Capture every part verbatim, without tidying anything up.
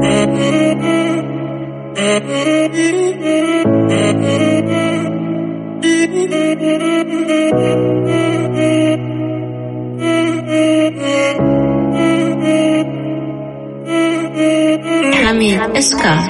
همین اسکا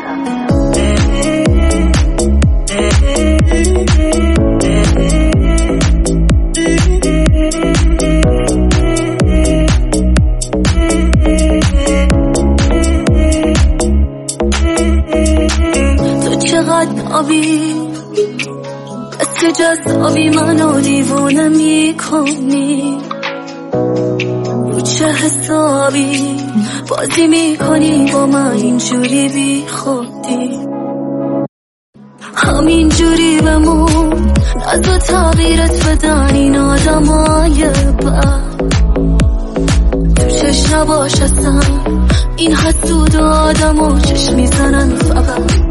آبی مثل جذابی منو دیوونه میکنی، رو چه حسابی بازی میکنی با من اینجوری بی خودی، همینجوری بمون نزا تغییرت بدن این آدمای بد، تو چشم نباش اصلا این حسود و آدمو چشم میزنن فقط.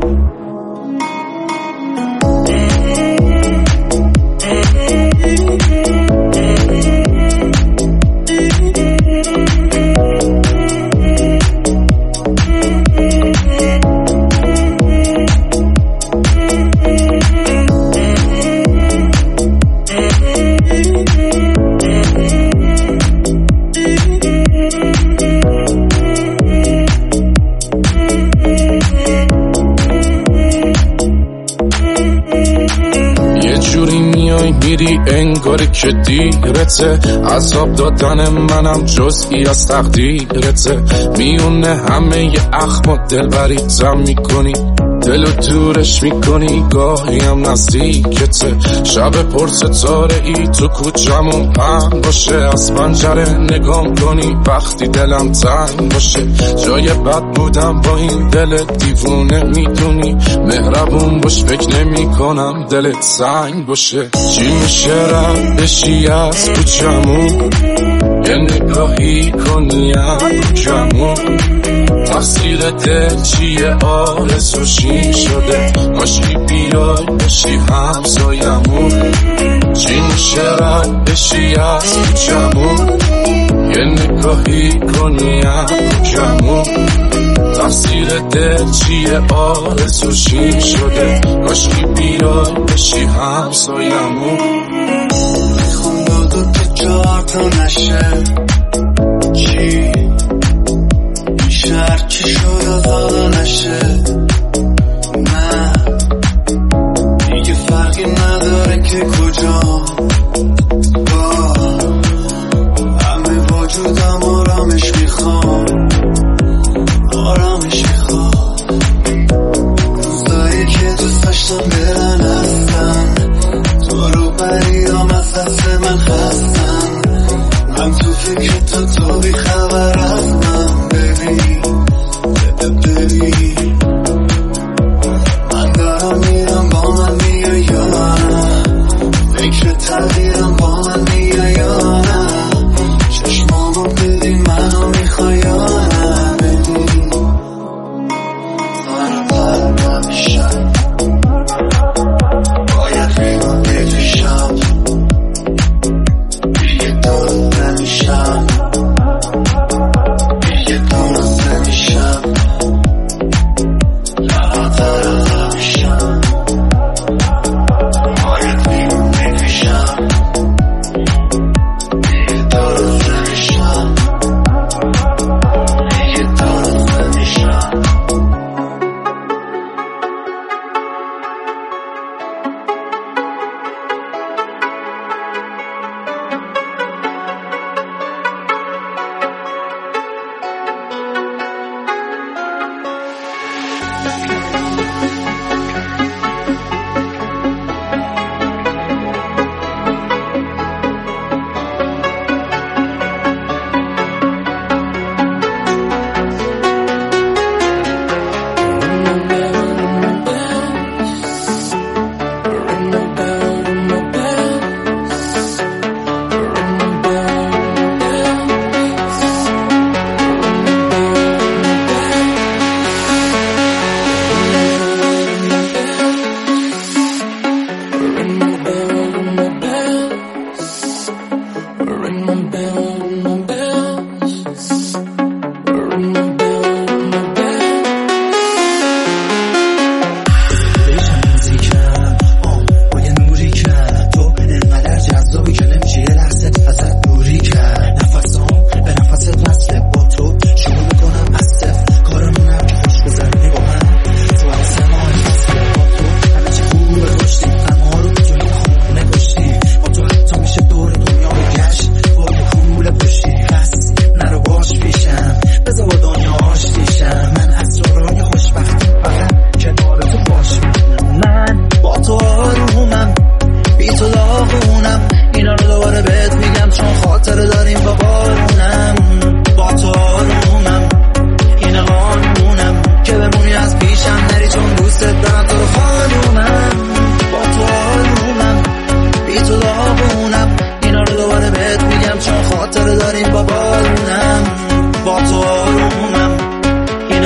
میری انگاری که دیرته، عذاب دادن منم جزئی از تقدیرته، میونه همه ی اخم و دلبریتم میکنی، دلو دورش میکنی گاهی هم نزدیکته، شب پر ستاره ای تو کوچمون هم باشه، از پنجره نگام کنی وقتی دلم تنگ باشه، جای بد بودم با این دل دیوونه میدونی، مهربون باش فکر نمی کنم دلت سنگ باشه، چی میشه رم بشی از کوچمون، یه نگاهی کنی از کوچمون، تقصیر دل چیه آرزوشی شده، ماشی بیای بشی همسایمون، چی میشه رد بشی از کوچمون، یه نگاهی کنی از کوچمون، تقصیر دل چیه آرزوشی شده، ماشی بیای بشی همسایمون. میخوام دو دو تا چهار تا نشه چی شهر چی شد دادا نشه، نه دیگه فرقی نداره که کجا، با همه وجودم آرامش میخوام، آرامش میخوام، روزایی که دوست داشتم برن هستن، تو رو بریم از دست من هستن، من تو فکر تو تو بی خبر از من، ببین ببین من دارم میرم با من میای یا نه، فکر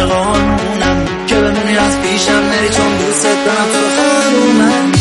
قانونم که بمونی از پیشم نری چون دوست دارم تو خانومم.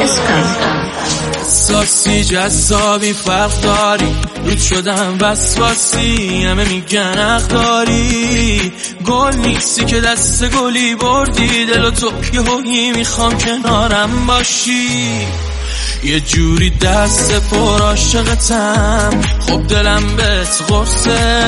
ساسی جذابی فرق داری رود شدم وسواسی همه میگن حق داری گل نیستی که دست گلی بردی دل و تو یه هویی میخوام کنارم باشی یه جوری دست پر عاشقتم خب دلم بهت قرصه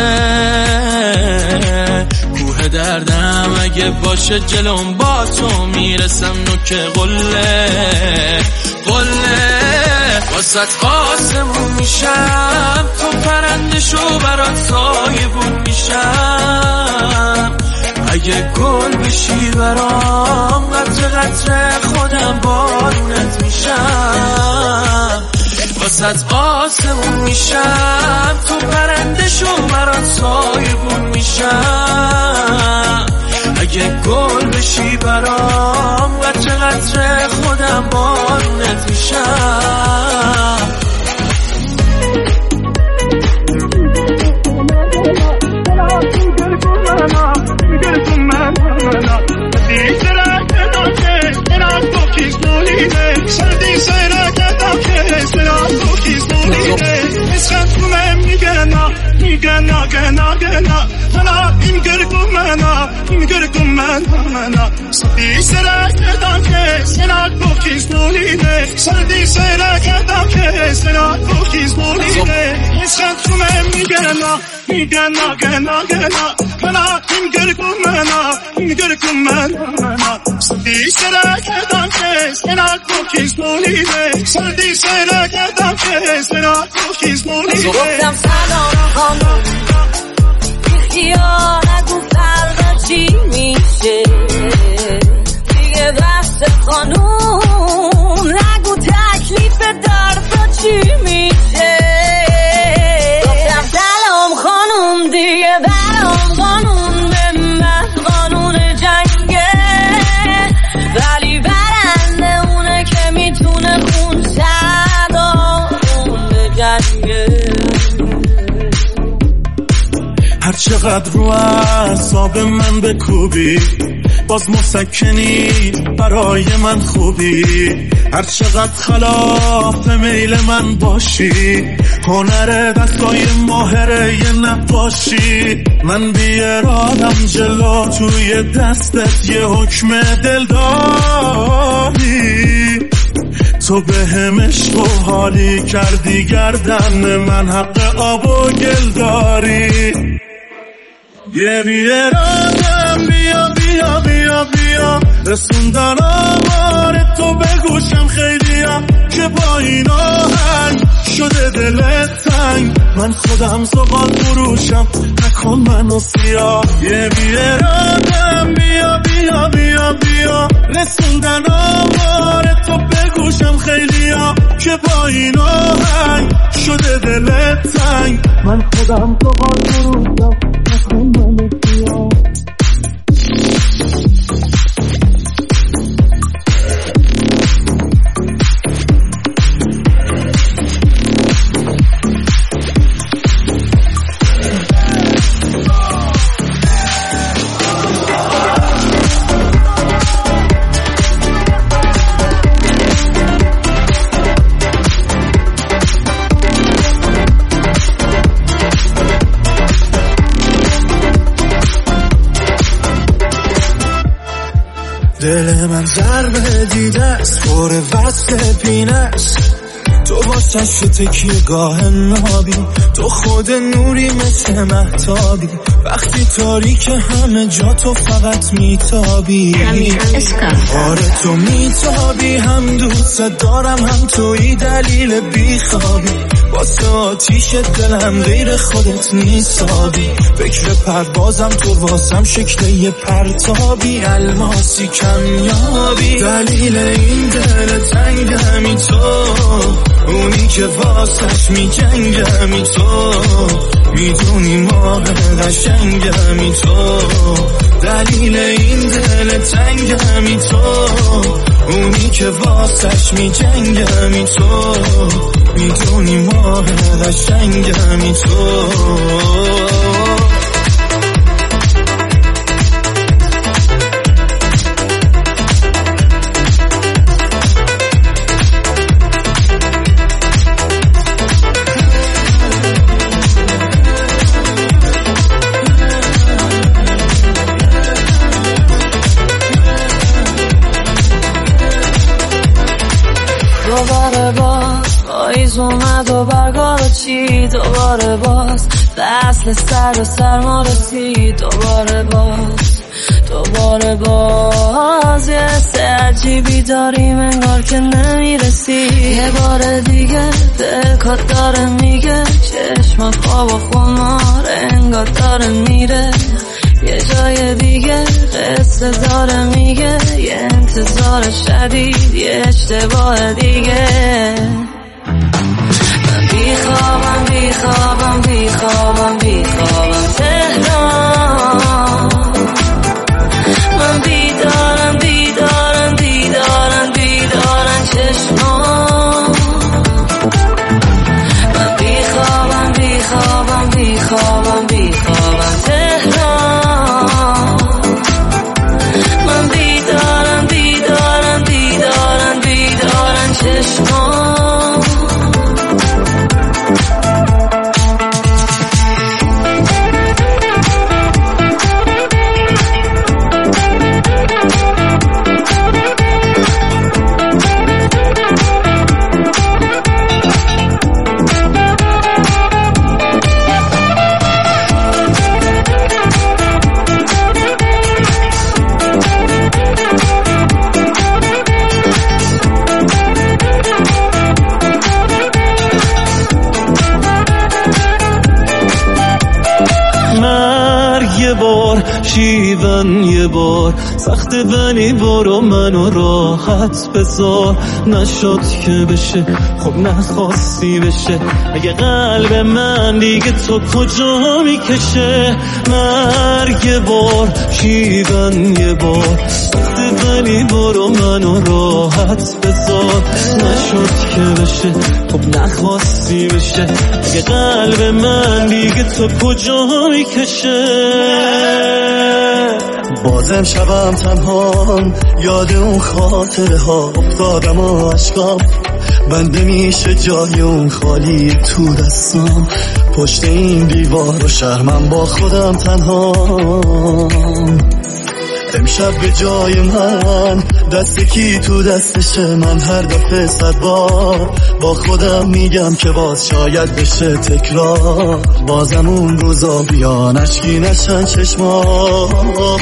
کوه دردم اگه باشه جلوم با تو میرسم نوک قله قله واسط آسمون میشم تو پرنده شو برات سایبون میشم اگه گل بشی برام قطره قطره خودم بارونت میشم واسط آسمون میشم تو پرنده شو برات سایبون میشم اگه گل بشی برام قطره قطره خودم بارونت میشم Gana gana gana Sana imgır kumana imgır kumana Sadi sera kedam ke sena kokiz noline Sadi sera kedam ke sena kokiz noline Esan tumem migana migana gana gana Sana imgır kumana imgır kumana Sadi sera kedam ke sena kokiz noline Sadi sera kedam ke sena kokiz noline گفتم سلام خانم بیخیال نگو فردا چی میشه دیگه بحث خانوم نگو تکلیف دردا چی میشه گفتم سلام خانوم دیگه برام قانون به من قانون جنگه ولی برنده اونه که میتونه خون صدا اون جنگه هر چقدر رو اعصاب من بکوبی باز مسکنی برای من خوبی هر چقدر خلاف میل من باشی هنر دستای ماهره یه نقاشی من بی ارادم جلو توی دستت یه حکم دل داری تو به هم عشق و حالی کردی گردن من حق آب و گل داری یه بی ارادم بیا بیا بیا بیا رسوندن آمار تو به گوشم خیلیم که با این آهنگ شده دلت تنگ من خودم زغال فروشم نکن منو سیاه یه بی ارادم بیا بیا بیا بیا رسوندن آمار تو به گوشم خیلیم که با این آهنگ شده دلت تنگ من خودم زغال فروشم نکن منو سیاه دل من ضربه دیده است پر وصل پینه است تو واسه تکیه گاه نابی تو خود نوری مثل مهتابی وقتی تاریک همه جا تو فقط میتابی آره تو میتابی هم دوست دارم هم توی دلیل بیخوابی واسه آتیش دلم غیر خودت نیستابی فکر پروازم تو واسم شکل یه پرتابی الماسی کمیابی دلیل این دل تنگ همی تو اونی که واسش می جنگمی تو میدونی ما قشنگمی تو دلیل این دل تنگمی تو اونی که واسش می جنگمی تو میدونی ما قشنگمی تو پاییز اومد و برگا رو چی دوباره باز فصل سر و سرما رسید دوباره باز دوباره باز یه حس عجیبی داریم انگار که نمیرسی یه بار دیگه دلکات داره میگه چشم خواب و خمار انگار داره میره یه جای دیگه قصه داره میگه یه انتظار شدید یه اشتباه دیگه من بیخوابم بیخوابم بیخوابم بیخوابم تهران من بیدارم بیدارم بیدارم بیدارم چشمان من بیخوابم بیخوابم بیخوابم بیخوابم تهران من بیدارم بیدارم بیدارم بیدارم چشمان یه بار شیون یه بار سخت بنی برو منو راحت بذار نشد که بشه خب نخواستی بشه اگه قلب من دیگه تو کجا میکشه مرگ یه بار شیون یه بار سخت بنی برو منو راحت بذار نشد که بشه خب نخواستی بشه اگه قلب من دیگه تو کجا میکشه بازم شبم تنهام یاد اون خاطره ها افتادم و عشقام بنده میشه جای اون خالی تو دستم پشت این دیوار و شرمم با خودم تنهام امشب به جای من دست کی تو دستشه من هر دفعه صد بار با خودم میگم که باز شاید بشه تکرار بازم اون روزا بیان اشکی نشن چشما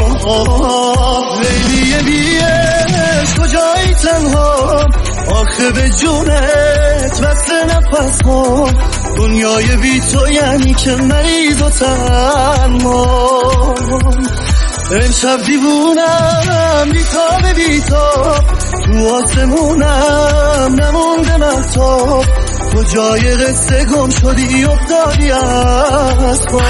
لیلی بیش کجایی تنها آخه به جونت وصل نفس ها دنیای بی تو یعنی که مریض و تنها امشب دیوونم بیتاب بیتاب تو آسمونم نمونده مهتاب تو جای قصه گم شدی افتادی از پا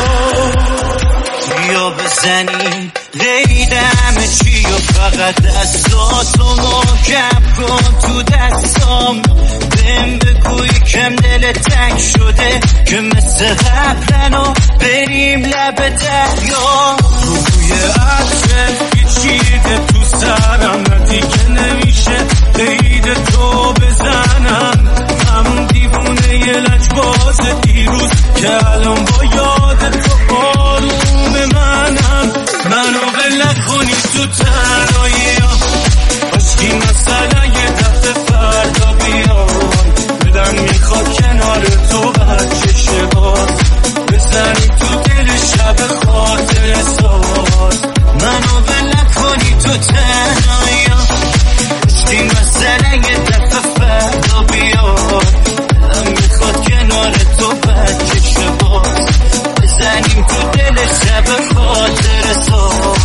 بیا بزنی لیدم چی و فقط دستاتو محکم کن تو دستام بهم بگو یکم دل تنگ شده که مثل قبلن و بریم لب دریا روی عطرت پیچیده تو سرم دیگه نمیشه قید تو بزنم همون دیوونه یه لجباز دیروز که الان با یاد تو آروم منم منو ول نکنی تو تنهایی عشقی مثلا یه دفعه فردا بیان بدم میخواد کنار تو بچه باز بزنی تو دل شب خاطر ساز منو ول نکنی تو تنهایی عشقی مثلا یه دفعه فردا بیان بدم میخواد کنار تو بچه باز بزنیم تو دل شب خاطر ساز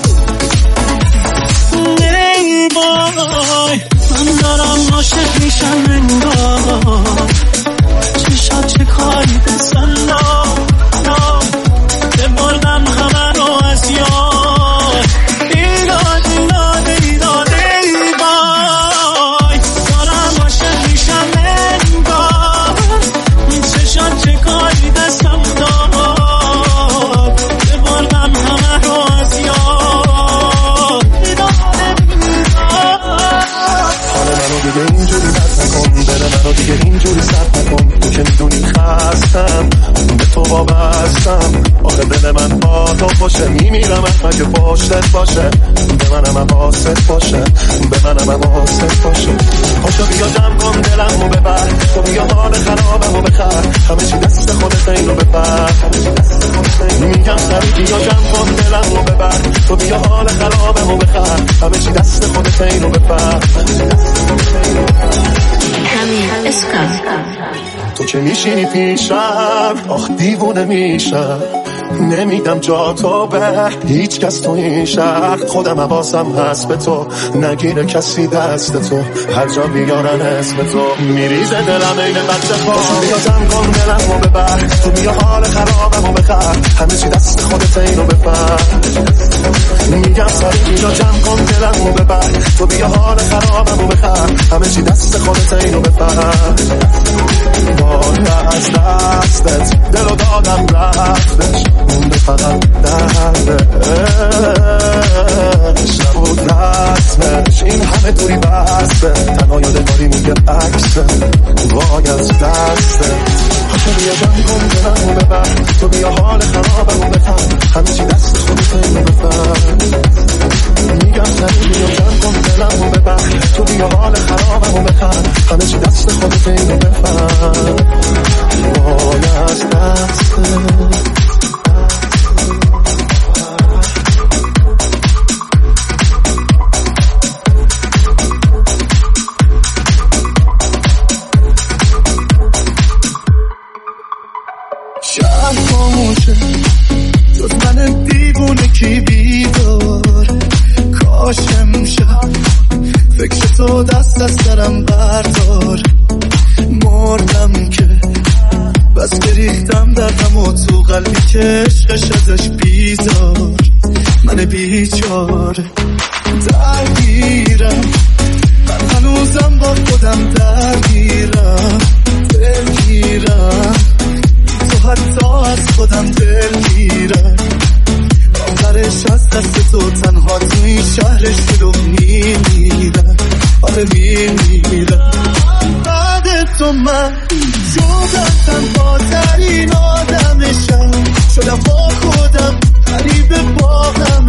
ای بای من دارم عاشق میشم انگار چشات چه کاری بزن لا لا ببردم همه رو از یاد ایداد ایداد ایداد ای بای دارم عاشق میشم انگار چشات چه کاری دستم داد ببردم همه رو از یاد ایداد حال منو دیگه اینجوری بد نکن دل منو دیگه اینجوری سد نکن تو که میدونی خستم به تو وابستم آخه دل من با تو باشه میمیرم مگه پشتت باشه به منم حواست باشه، به منم حواست باشه. پاشو بیا جمع کن دلمو ببر، تو بیا حال خرابمو بخر، همه چی دست خودت اینو ببر. میگم سری بیا جمع کن دلمو ببر، تو بیا حال خرابمو بخر، همه چی دست خودت اینو ببر. همین اسکا تو که میشینی پیشم آخ دیوونه میشم، نمیدم جا تو به هیچ کس تو این شهر. خودم حواسم هست به تو، نگیره کسی دست تو، هر جا بیارن اسم تو میریزه دلم این بچه پا. بیا جمع کن دلمو ببر، تو بیا حال خرابمو بخر، همه چی دست خودت اینو ببر. میگم سری بیا جمع کن دلمو ببر، تو بیا حال خرابمو بخر، همه چی دست خودت اینو ببر. باید از دستت دلو دادم رفتش، مونده فقط دردش، نبود رسمش این همه دوری بسته، تنها یادگاری میگه عکسه وای از دسته. پاشو بیا جمع کن دلمو ببر، تو بیا حال خرابمو بخر، همه چی دست خودت اینو ببر. میگم سری بیا جمع کن دلمو ببر، تو بیا حال خرابمو بخر، همه چی دست خودت اینو ببر. وای از دسته. شهر خاموشه جز من دیوونه کی بیدار، کاش امشب فکر تو دست از سرم بردار. مردم که بس که ریختم دردم و تو قلبی که عشقش ازش بیزار. من بیچاره درگیرم، من هنوزم با خودم درگیرم، دلگیرم تو حتی از خودم دلگیرم. آخرش از دست تو تنها تو این شهرش رو میمیرم، آره میمیرم. بعد تو من شدم تنها ترین آدمشم، شدم با خودم غریب باهم